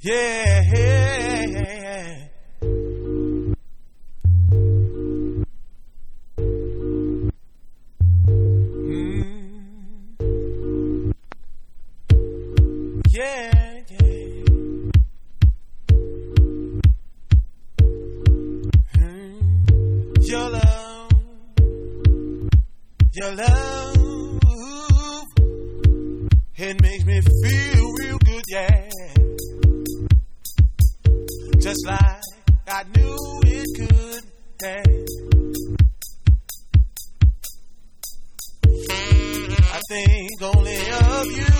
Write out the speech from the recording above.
Yeah. Your love, it makes me feel real good, yeah. Just like I knew it could, yeah. I think only of you.